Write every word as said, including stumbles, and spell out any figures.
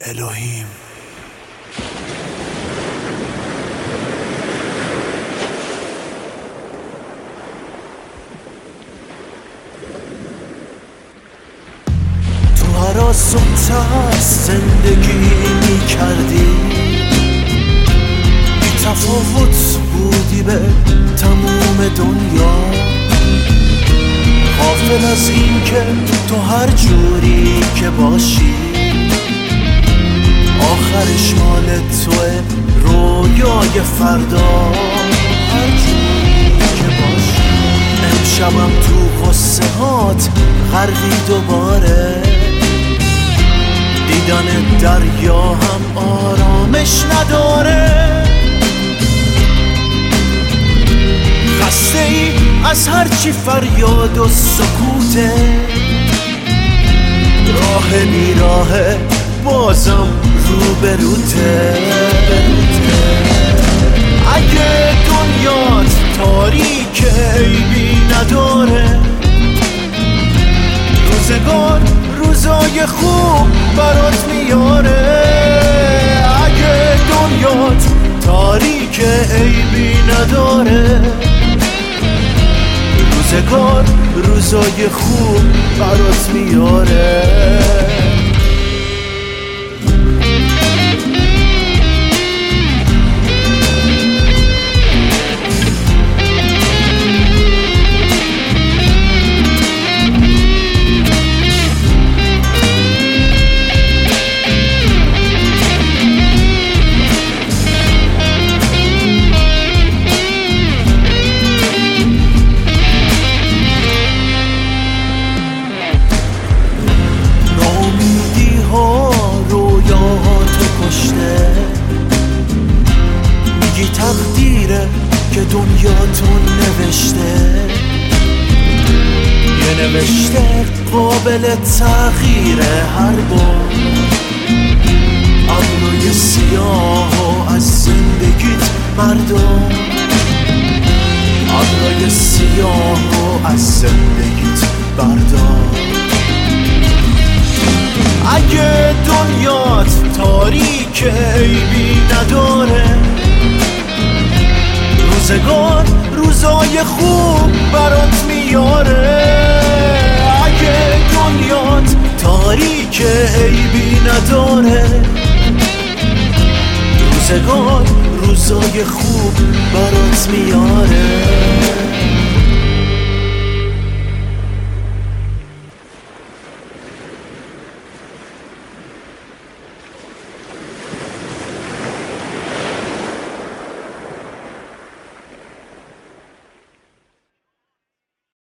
الهیم. تو هراس و ترس زندگی می کردی، بی تفاوت بودی به تموم دنیا، غافل از این که تو هر جوری که باشی آخرش مال توه، رویای فردا هر جوری که باشی. امشبم تو غصه هات غرقی دوباره، دیدن دریا هم آرامش نداره. خسته ای از هرچی فریاد و سکوته، راه بیراهه بازم رو بروته. اگه دنیات تاریک عیبی نداره، روزگار روزای خوب برات میاره. اگه دنیات تاریک عیبی نداره، روزگار روزای خوب برات میاره. میگی تقدیره که دنیا تو نوشته، یه نوشته قابل تغییره. هر بار ابروی سیاه و از زندگیت بردار، ابروی سیاه و از زندگیت بردار. اگه دنیات تاریک عیبی نداره، روزگار روزای خوب برات میاره. اگه دنیات تاریک عیبی نداره، روزگار روزای خوب برات میاره.